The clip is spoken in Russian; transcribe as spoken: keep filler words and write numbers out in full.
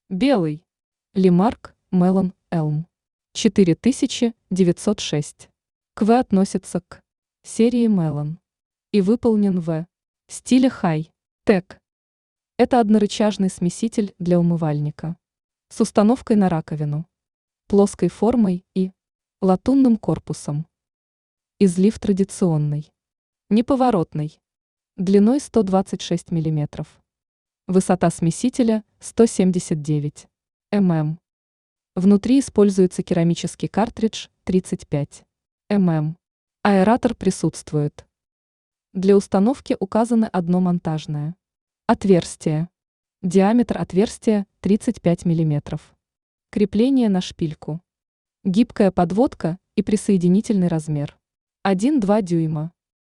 Белый. Лимарк Мелон Элм. четыре тысячи девятьсот шесть. К В относится к серии Мелон и выполнен в стиле хай-тек. Это однорычажный смеситель для умывальника с установкой на раковину, плоской формой и латунным корпусом. Излив традиционный, неповоротный, длиной сто двадцать шесть миллиметров. Высота смесителя сто семьдесят девять миллиметров. Внутри используется керамический картридж тридцать пять миллиметров. Аэратор присутствует. Для установки указано одно монтажное отверстие. Диаметр отверстия тридцать пять миллиметров. Крепление на шпильку. Гибкая подводка и присоединительный размер один и два дюйма.